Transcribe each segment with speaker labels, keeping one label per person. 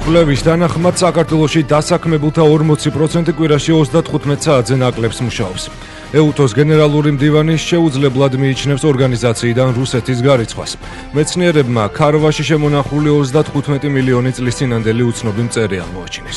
Speaker 1: კვლევის თანახმად საქართველოში დასაქმებულთა 40% კვირაში 35 საათზე ნაკლებს მუშაობს. ეუთოს გენერალური მდივანი შეუძლებლად მიიჩნევს ორგანიზაციიდან რუსეთის გარიცხვას. მეცნიერებმა ქარვაში შემონახული 35 მილიონი წლის წინანდელი უცნობი მწერი აღმოაჩინეს.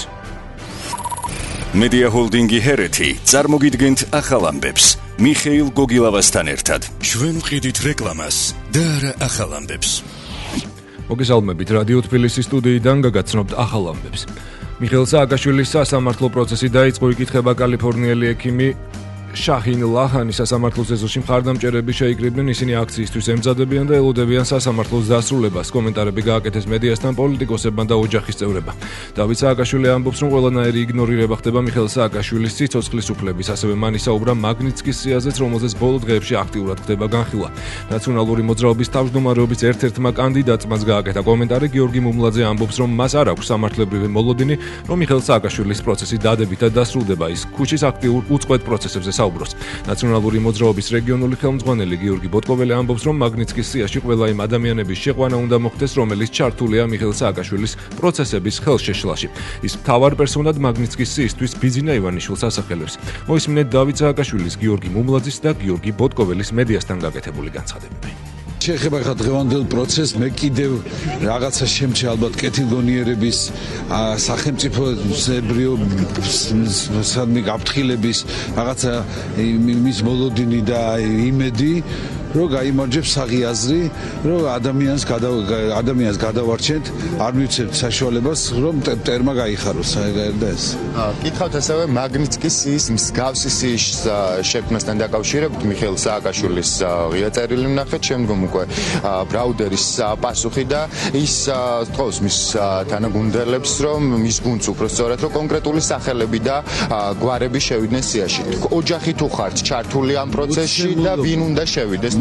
Speaker 2: მედია ჰოლდინგი ჰერეთი წარმოგიდგენთ ახალ ამბებს. მიხეილ გოგილავასთან ერთად. ჩვენ ვყიდით რეკლამას და არა ახალ ამბებს.
Speaker 1: მოგესალმებით რადიო თბილისის სტუდიიდან გაგაცნობთ ახალ ამბებს. მიხეილ სააკაშვილის სასამართლო პროცესი დაიწყო, იკითხება კალიფორნიელი ექიმი შაჰინ ლაჰანი სასამართლოს ეზოში მხარდამჭერები შეიკრიბნენ, ისინი აქციისთვის ემზადებიან და ელოდებიან სასამართლოს დასრულებას. კომენტარები გააკეთეს მედიასთან პოლიტიკოსებმა და ოჯახის წევრებმა. დავით სააკაშვილი ამბობს, რომ ყველანაირი იგნორირება ხდება მიხეილ სააკაშვილის სიცოცხლის უფლების, ასევე მან ისაუბრა მაგნიცკის სიაზეც, რომელზეც ბოლო დღეებში აქტიურად ხდება განხილვა. ნაციონალური მოძრაობის თავმჯდომარეობის ერთ-ერთმა კანდიდატმაც გააკეთა კომენტარი. გიორგი მუმლაძე ამბობს, რომ მას არ აქვს სამართლებრივი მოლოდინი, რომ მიხეილ სააკაშვილის პროცესი დადებითად დასრულდება. ის ქუჩის აქტიურ უწყვეტ პროცესებზე საუბრობს. ნაციონალური მოძრაობის რეგიონული ხელმძღვანელი გიორგი ბოტკოველი ამბობს, რომ მაგნიცკის სიაში ყველა იმ ადამიანების შეყვანა უნდა მოხდეს, რომელიც ჩართულია მიხეილ სააკაშვილის პროცესების ხელშეშლაში. ის მთავარ პერსონად მაგნიცკის სიისთვის ბიძინა ივანიშვილს ასახელებს. მოისმინეთ დავით სააკაშვილის, გიორგი მუმლაძის და გიორგი ბოტკოველის მედიასთან გაკეთებული განცხადებები.
Speaker 3: შეეხება ხა დღევანდელ პროცესს, მე კიდევ რაღაცა შემჩე ალბათ კეთილგონიერების სახელმწიფოებრივი სადმე გაფრთხილების რაღაცა მის მოლოდინი და იმედი, რომ გაიმარჯვებს საღიაზრი, რომ ადამიანს გადავარჩენთ, არ მივცემთ საშუალებას, რომ მტერმა გაიხაროს და ეს.
Speaker 4: კითხავთ ასევე მაგნიცკის სიის მსგავსი სიის შექმნასთან დაკავშირებით მიხეილ სააკაშვილის ღია წერილი ვნახეთ, შემდგომ უკვე ბრაუდერის პასუხი და ის თხოვს მის თანაგუნდელებს, რომ მის გუნდს უფრო სწორად, რომ კონკრეტული სახელები და გვარები შევიდნენ სიაში. ოჯახი თუ ხართ ჩართული ამ პროცესში და ვინ უნდა შევიდეს?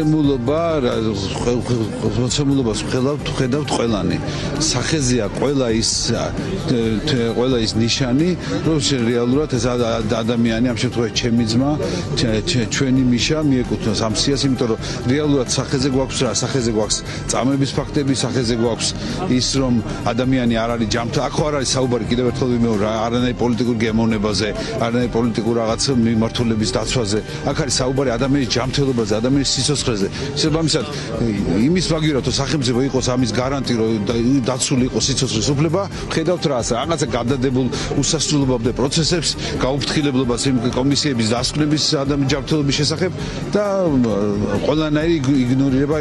Speaker 3: მოცემულობას ხედავთ ყველანი. სახეზეა ყველა ის ნიშანი, რომ რეალურად ეს ადამიანი, ამ შემთხვევაში ჩემი ძმა, ჩვენი მიშა მიეკუთვნის ამ სიას, იმიტომ რომ რეალურად სახეზე გვაქვს რა, სახეზე გვაქვს წამების ფაქტები, სახეზე გვაქვს ის, რომ ადამიანი არ არის ჯანმრთელი. აქ არ არის საუბარი, კიდევ ერთხელ ვიმეორე, არანაირი პოლიტიკურ გემოვნებაზე, არანაირი პოლიტიკურ რაღაც მიმართულების დაცვაზე. აქ არის საუბარი ადამიანის ჯანმრთელობაზე, ადამიანის სიცოცხლეზე. შესაბამისად, იმის მაგივრად რომ სახელმწიფო იყოს ამის გარანტი, რომ დაცული იყოს სიცოცხლის უფლება, ხედავთ რა, რაღაცა გადადებულ უსასრულობამდე პროცესებს, გაუფრთხილებლობას იმ კომისიების დასკვნების ადამიანის ჯანმრთელობის შესახებ და ყველანაირი იგნორირება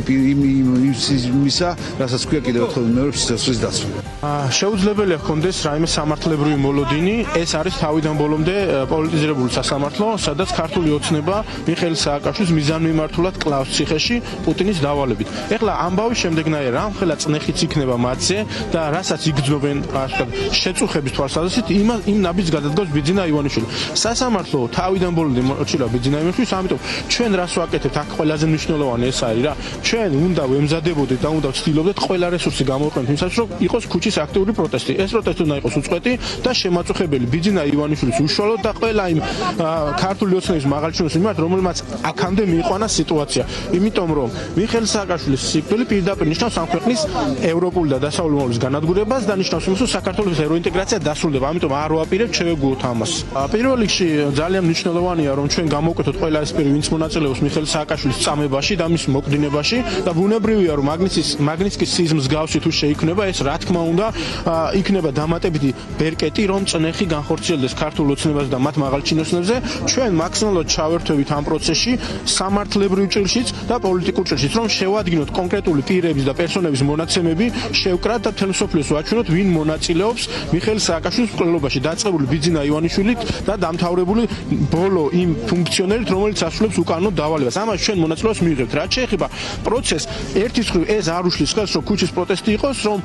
Speaker 3: იმისა, რასაც ქვია კიდევ ერთხელ მეორე სიცოცხლის დაცვა.
Speaker 5: შეუძლებელია ჰქონდეს რაიმე სამართლებრივი მოლოდინი, ეს არის თავიდან ბოლომდე პოლიტიზირებული სასამართლო, სადაც ქართული ოცნება მიხეილ სააკაშვილის მიზანმიმართულად კლავს ციხეში პუტინის დავალებით. ეხლა ამბავის შემდეგნაირად რამხელა წნეხიც იქნება მათზე და რასაც იგრძნობენ შეწუხების თვალსაზრისით, იმ ნაბიჯს გადადგავს ბიძინა ივანიშვილი. სასამართლო თავიდან ბოლომდე მოჩილა ბიძინა ივანიშვილს, ამიტომ ჩვენ რას ვაკეთებთ, აქ ყველაზე მნიშვნელოვანი ეს არის რა. ჩვენ უნდა ვემზადებოდეთ და უნდა ვცდილობდეთ ყველა რესურსი გამოვიყენოთ იმისათვის, რომ იყოს ქუჩის აქტიური პროტესტი. ეს პროტესტი უნდა იყოს უწყვეტი და შემაწუხებელი ბიძინა ივანიშვილის უშუალოდ და ყველა იმ ქართული ოცნების მაღალჩინოს მიმართ, რომელმაც აქამდე მიიყვანა სიტუაცია. იმიტომ რომ მიხეილ სააკაშვილის სიკვდილი პირდაპირ ნიშნავს ამ ქვეყნის ევროპული და დასავლური მომავლის განადგურებას და ნიშნავს იმას, რომ საქართველოს ევროინტეგრაცია დასრულდება. ამიტომ არ ვაპირებ შევეგუოთ ამას. პირველ რიგში ძალიან მნიშვნელოვანია, რომ ჩვენ გამოვკვეთოთ ყველა ეს პირი, ვინც მონაწილეობს მიხეილ სააკაშვილის წამებაში და მის მოკვდინებაში და ბუნებრივია, რომ მაგნიცკის სიის მსგავსი თუ შეიქმნება, ეს რა თქმა უნდა იქნება დამატებითი ბერკეტი, რომ წნეხი განხორციელდეს ქართულ ოცნებაზე და მათ მაღალჩინოსნებზე. ჩვენ მაქსიმალურად ჩავერთვებით ამ პროცესში სამართლებრივ ჭრილშიც და პოლიტიკურ ჭრილშიც, რომ შევადგინოთ კონკრეტული პირების და პერსონების მონაცემები, შევკრათ და მთელ მსოფლიოს ვაჩვენოთ, ვინ მონაწილეობს მიხეილ სააკაშვილის მკვლელობაში, დაწყებული ბიძინა ივანიშვილით და დამთავრებული ბოლო იმ ფუნქციონერით, რომელიც ასრულებს უკანონო დავალებას. ამას ჩვენ მონაწილეობას მიიღებთ. რაც შეეხება პროცესს, ერთის მხრივ ეს არ უშლის ხელს, რომ ქუჩის პროტესტი იყოს, რომ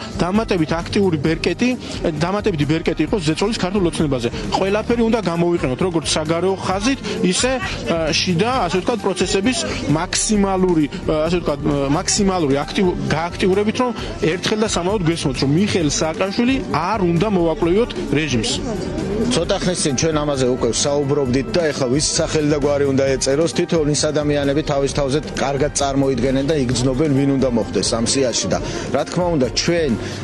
Speaker 5: დამატებითი ბერკეტი იყოს ზეწოლის ქართულ ოცნებაზე. ყველაფერი უნდა გამოვიყენოთ, როგორც საგარეო ხაზით, ისე შიდა, ასე ვთქვათ, პროცესების მაქსიმალური გააქტიურებით, რომ ერთხელ და სამაოდ გვესმოთ, რომ მიხეილ სააკაშვილი არ უნდა მოვაკლევიოთ რეჟიმს.
Speaker 4: ცოტა ხნის წინ ჩვენ ამაზე უკვე საუბრობდით და ეხლა ვის სახელი და გვარი უნდა ეწეროს, თითოეულ ის ადამიანები თავის თავზე კარგად წარმოიდგენენ და იგრძნობენ, ვინ უნდა მოხდეს ამ სიაში და რა თქმა უნდა ჩვენ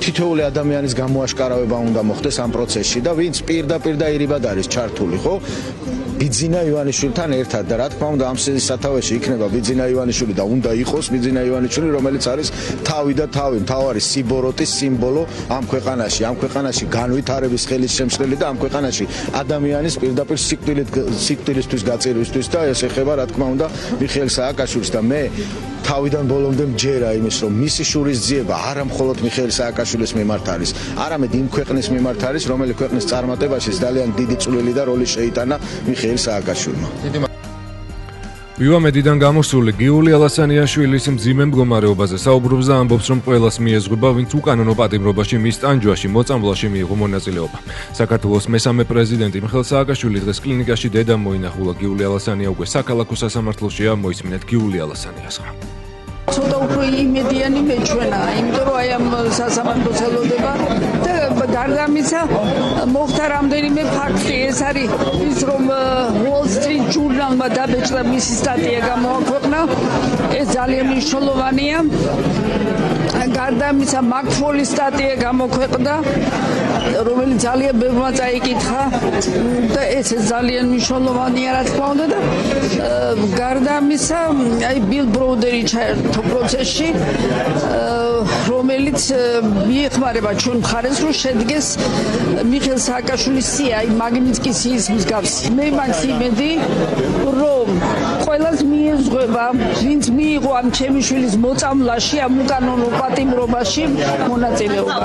Speaker 6: თითოეული ადამიანის გამოაშკარავება უნდა მოხდეს ამ პროცესში და ვინც პირდაპირ და ირიბად არის ჩართული, ხო? ბიძინა ივანიშვილთან ერთად და რა თქმა უნდა ამ სათავეში იქნება ბიძინა ივანიშვილი და უნდა იყოს ბიძინა ივანიშვილი, რომელიც არის თავი და თავი, მთავარი სიბოროტის სიმბოლო ამ ქვეყანაში. ამ ქვეყანაში განვითარების ხელის შემსვლელი და ამ ქვეყანაში ადამიანის პირდაპირ სიკვდილისთვის გაწირვისთვის და ეს ეხება რა თქმა უნდა მიხეილ სააკაშვილის და მე თავიდან ბოლომდე მჯერა იმის რომ მისი შურისძიება არა მხოლოდ მიხეილ სააკაშვილის მიმართ არის, არამედ იმ ქვეყნის მიმართ არის, რომელი ქვეყნის წარმატებაში ძალიან დიდი წვლილი და როლი შეიტანა მიხეილ სააკაშვილმა.
Speaker 1: ვივამედიდან გამოსული გიული ალასანიაშვილის მძიმე მდგომარეობაზე საუბრობს და ამბობს, რომ ყველას მიეზღება, ვინც უკანონო პატიმრობაში მის ტანჯვაში მოწამვლაში მიიღო მონაწილეობა. საქართველოს მესამე პრეზიდენტი მიხეილ სააკაშვილი დღეს კლინიკაში დედა მოინახულა. გიული ალასანია უკვე საქალაქო სასამართლოშია, მოისმინეთ გიული ალასანიას.
Speaker 7: ცოტა უფრო იმედიანი მეჩვენა, იმიტომ რომ აი ამ სასამართლოს ელოდება და გარდა ამისა მოხდა რამდენიმე ფაქტი. ეს არის ის, რომ Wall Street Journal-მა დაბეჭდა მისი სტატია გამოაქვეყნა. ეს ძალიან მნიშვნელოვანია. გარდა ამისა მაკფოლის სტატია გამოქვეყნდა, რომელიც ძალიან ბევრმა წაიკითხა და ეს ძალიან მნიშვნელოვანია რა თქმა უნდა და გარდა ამისა აი ბილ ბროუდერი ჩაერთო პროცესში, რომელიც მიეხმარება ჩვენ მხარეს, რომ შედგეს მიხეილ სააკაშვილის სია, აი მაგნიტსკის სიის მსგავსი. მე მაქვს იმედი, რომ ყველას მიეზღება, ვინც მიიღო ამ ჩემი შვილის მოწამვლაში, ამ უკანონო პატიმრობაში მონაწილეობა.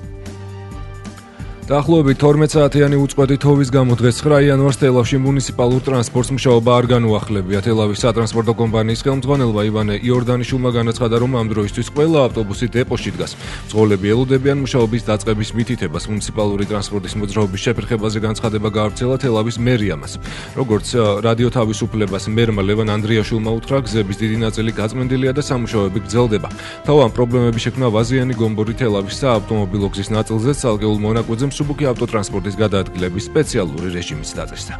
Speaker 1: დაახლოებით 12 საათიანი უწყვეტი თოვის გამო დღეს 9 იანვარს თელავში მუნიციპალურ ტრანსპორტს მუშაობა არ განუახლებია. თელავის სატრანსპორტო კომპანიის ხელმძღვანელმა ივანე იორდანიშვილმა განაცხადა, რომ ამ დროისთვის ყველა ავტობუსი დეპოში დგას. მძღოლები ელოდებიან მუშაობის დაწყების მითითებას. მუნიციპალური ტრანსპორტის მოძრაობის შეფერხებაზე განცხადება გაავრცელა თელავის მერიამას. როგორც რადიო თავისუფლებას მერმა ლევან ანდრიაშვილმა უთხრა, გზების დიდი ნაწილი გაწმენდილია და სამუშაოები გრძელდება. თავად პრობლემები შექმნა ვაზიანი გომბური თელავის საავტომობილო გზის ნაწილზე, ცალკეულ მონაკვეთზე მსუბუქი ავტოტრანსპორტის გადაადგილების სპეციალური რეჟიმიც დაწესდა.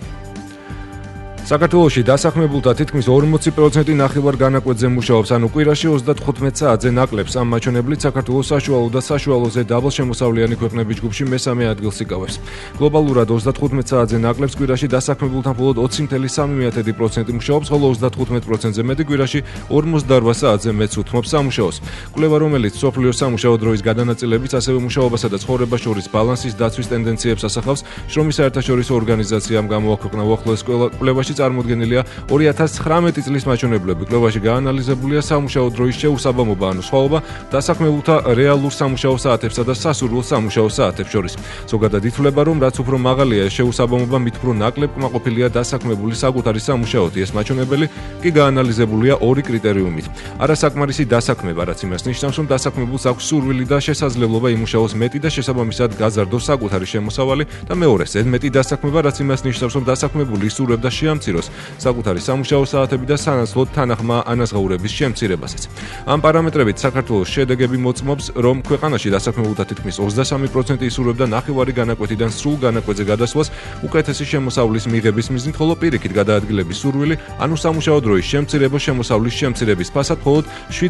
Speaker 1: საქართველოში დასაქმებულთა თითქმის 40% ნახევარ განაკვეთზე მუშაობს, ანუ კვირაში 35 საათზე ნაკლებს. ამ მაჩვენებლით საქართველოს საშუალო და საშუალოზე დაბალშემოსავლიანი ქვეყნების ჯგუფში მესამე ადგილს იკავებს. გლობალურად 35 საათზე ნაკლებს კვირაში დასაქმებულთა მხოლოდ 20.3% მუშაობს, ხოლო 35%-ზე მეტი კვირაში 48 საათზე მეც უთმობს სამუშაოს. კვლევა, რომელიც სოფლიოს სამუშაო დროის გადანაწილებით, ასევე მუშაობასა და ცხოვრებას შორის ბალანსის დაცვის ტენდენციებს ასახავს, შრომის საერთაშორისო ორგანიზაციამ გამოაქვეყნა უახლოეს კვლევაში წარმოდგენილია 2019 წლის მაჩვენებლები. კვლევაში გაანალიზებულია სამუშაო დროის შეუსაბამობა, ანუ სხვაობა დასაქმებულთა რეალურ სამუშაო საათებსა და სასურველ სამუშაო საათებს შორის. ზოგადად ითვლება, რომ რაც უფრო მაღალია ეს შეუსაბამობა, მით უფრო ნაკლებ კმაყოფილია დასაქმებული საკუთარი სამუშაოთი. ეს მაჩვენებელი კი გაანალიზებულია ორი კრიტერიუმით. არასაკმარისი დასაქმება, რაც იმას ნიშნავს, რომ დასაქმებულს აქვს სურვილი და შესაძლებლობა იმუშაოს მეტი და შესაბამისად გაზარდოს საკუთარი შემოსავალი და მეორე ზედმეტი დასაქმება, რაც იმას ნიშნავს, რომ დასაქმებული ისურვებდა შეამციროს საკუთარი სამუშაო საათები და სანაცვლოდ თანახმა ანაზღაურების შემცირებასაც. ამ პარამეტრებით საქართველოს შედეგები მოწმობს, რომ ქვეყანაში დასაქმებულთა თითქმის 23% ისურვებდა ნახევარი განაკვეთიდან სრულ განაკვეთზე გადასვლას უკეთესი შემოსავლის მიღების მიზნით, ხოლო პირიქით გადაადგილების სურვილი, ანუ სამუშაო დროის შემცირება შემოსავლის შემცირების ფასად მხოლოდ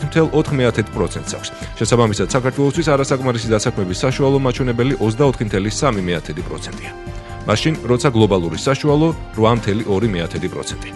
Speaker 1: 7.4%-ს აქვს. შესაბამისად, საქართველოსთვის არასაკმარისი დასაქმების საშუალო მაჩვენებელი 24.3%-ია. მაშინ, როცა გლობალური საშუალო 8.2%.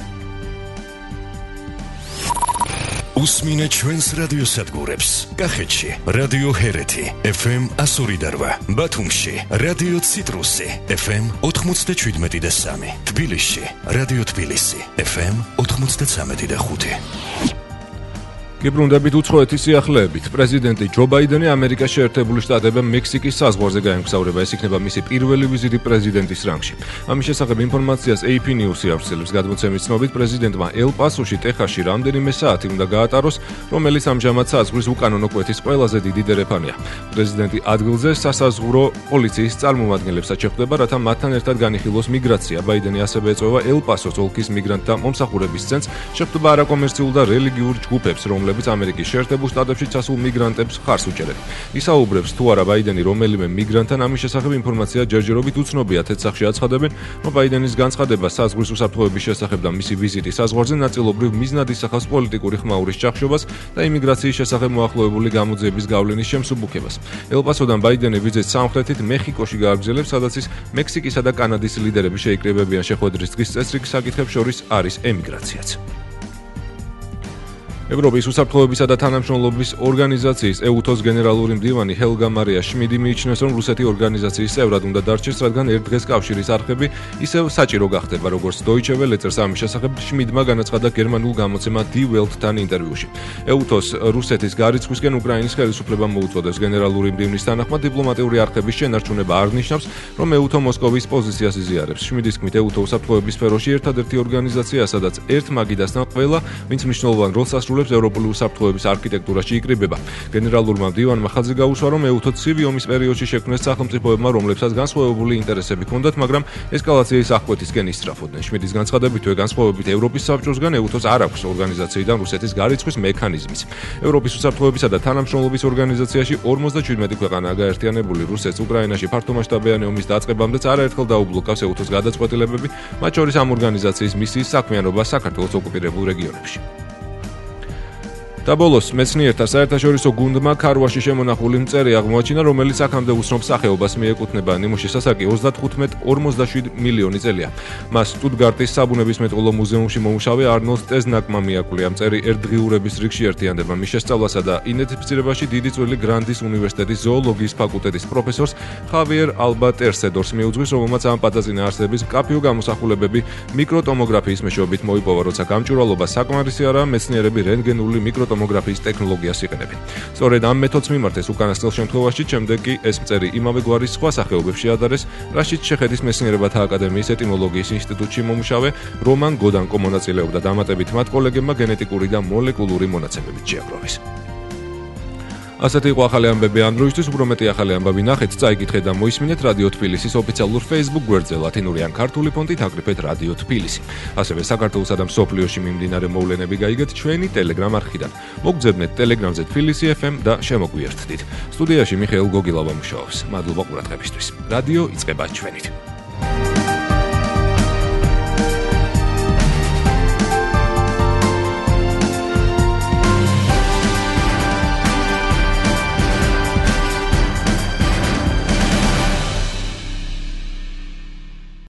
Speaker 2: უსმინე ჩვენს რადიოსადგურებს. კახეთში რადიო ჰერეთი FM 102.8, ბათუმში რადიო ციტრუსი FM 97.3, თბილისში რადიო თბილისი FM 93.5.
Speaker 1: გიბრუნდებით უცხოეთის სიახლეებით. პრეზიდენტი ჯო ბაიდენი ამერიკაში შეერთებული შტატებთან მექსიკის საზღვარზე გაემგზავრება. ეს იქნება მისი პირველი ვიზიტი პრეზიდენტის რანგში. ამის შესახებ ინფორმაციას AP News-ი ავრცელებს. გადმოცემის ცნობით, პრეზიდენტმა ელ-პასოში, ტეხასში რამდენიმე საათი უნდა გაატაროს, რომელიც ამჟამად საზღვრის უკანონო კვეთის ყველაზე დიდი დერეფანია. პრეზიდენტი ადგილზე სასაზღვრო პოლიციის წარმომადგენლებსაც შეხვდება, რათა მათთან ერთად განიხილოს მიგრაცია. ბაიდენი ასევე ეწევა ელ-პასოს ოლქის მიგრანტთა მომსახურების ცენტრს, შეხვდება არაკომერციულ და რელიგიურ ჯგუფებს, რომლებიც ხელისუფლების ამერიკის შეერთებულ შტატებში ჩასულ მიგრანტებს ხარს უჭერენ. ისაუბრებს თუ არა ბაიდენი რომელიმე მიგრანტთან ამის შესახებ ინფორმაცია ჯერჯერობით უცნობია, თეთრსახში აცხადებენ, რომ ბაიდენის განცხადება საზღვრის უსაფრთხოების შესახებ და მისი ვიზიტი საზღვარზე ნაწილობრივ მიზნად ისახავს პოლიტიკური ხმაურის ჭახშობას და იმიგრაციის შესახებ მოახლოებული გამოძიების გავლენის შემსუბუქებას. ელ-პასოდან ბაიდენი ვიზიტს სამხრეთით მეხიკოში გააგრძელებს, სადაც ის მექსიკისა და კანადის ლიდერები შეიკრიბებიან შეხვედრის დღის წესრიგ საკითხებს შორის არის ემიგრაციაც. ევროპის უსაფრთხოებისა და თანამშრომლობის ორგანიზაციის EUTOS გენერალური მდივანი ჰელგა მარია შმიდი მიიჩნევს, რომ რუსეთი ორგანიზაციის წევრად უნდა დარჩეს, რადგან ერთ დღეს კავშირის არხები ისევ საჭირო გახდება, როგორც Deutsche Welle წერს ამის შესახებ შმიდმა განაცხადა გერმანულ გამოცემა Die Welt-თან ინტერვიუში. EUTOS რუსეთის გარიცხვისკენ უკრაინის ხელისუფლებამ მოუწოდებს. გენერალური მდივნის თანახმად დიპლომატიური არხების შენარჩუნება არ ნიშნავს, რომ EUTO მოსკოვის პოზიციას იზიარებს. შმიდის თქმით, EUTO უსაფრთხოების სფეროში ერთადერთი ორგანიზაციაა, სადაც ერთ მაგიდასთან ყველა, ვინც მნიშვნელოვან როლს ასრულებს ევროპული უსაფრთხოების არქიტექტურაში იკრიბება. გენერალურმა მდივანმა ხაზი გაუსვა, რომ EUTO ცივი ომის პერიოდში შექმნეს სახელმწიფოებმა, რომლებსაც განსხვავებული ინტერესები ჰქონდათ, მაგრამ ესკალაციის აღკვეთისკენ ისწრაფოდნენ. შმიდის განცხადებით, განსხვავებით ევროპის საბჭოსგან, EUTO-ს არ აქვს ორგანიზაციიდან რუსეთის გარიცხვის მექანიზმიც. ევროპის უსაფრთხოებისა და თანამშრომლობის ორგანიზაციაში 57 ქვეყანაა გაერთიანებული. რუსეთს უკრაინაში ფართომასშტაბიანი ომის დაწყებამდეც არაერთხელ დაუბლოკავს EUTO-ს გადაწყვეტილებები, მათ შორის ამ ორგანიზაციის მისიის საქმიანობა საქართველოს ოკუპირებულ რეგიონებში. და ბოლოს მეცნიერთა საერთაშორისო გუნდმა ქარვაში შემონახული მწერი აღმოაჩინა, რომელიც აქამდე უცნობ სახეობას მიეკუთვნება. ნიმუშის ასაკი 35-47 მილიონი წელია. მას სტუტგარტის საბუნებისმეტყველო მუზეუმში მომუშავე არნოლდ ტეზნაკმა მიაკვლია. მწერი ერთდღიურების რიგში ერთიანდება. მის შესწავლასა და იდენტიფიცირებაში დიდი წვლილი გრანდის უნივერსიტეტის ზოოლოგიის ფაკულტეტის პროფესორს ხავიერ ალბა ტერსედორს მიუძღვის, რომელმაც ამ პატაწინა არსების მკაფიო გამოსახულებები მიკროტომოგრაფიის მეშვეობით მოიპოვა, როცა გამჭვირვალობა საკმარისი არაა, მეცნიერები რენტგენული მიკროტომოგრაფიის ტექნოლოგიას იყენებენ. სწორედ ამ მეთოდს მიმართეს უკანასკნელ შემთხვევაში, შემდეგ კი ეს მწერი იმავე გვარის სხვა სახეობებში ადარეს, რაშიც შეხედის მეცნიერებათა აკადემიის ეტიმოლოგიის ინსტიტუტში მომუშავე რომან გოდანკო მონაწილეობდა. დამატებით მათ კოლეგებმა გენეტიკური და მოლეკულური მონაცემებით შეაგროვეს. ასეთი იყო ახალი ამბები ამ დროისთვის, უფრო მეტი ახალი ამბები ნახეთ, წაიკითხეთ და მოისმინეთ რადიო თბილისის ოფიციალურ Facebook გვერდზე ლათინური ან ქართული ფონტით აკრიფეთ რადიო თბილისი. ასევე საქართველოსა და მსოფლიოში მიმდინარე მოვლენები გაიგეთ ჩვენი Telegram არხიდან. მოგძებნეთ Telegram-ზე თბილისი FM და შემოგვიერთდით. სტუდიაში მიხეილ გოგილავა მუშაობს. მადლობა ყურადღებისთვის. რადიო იწყება ჩვენით.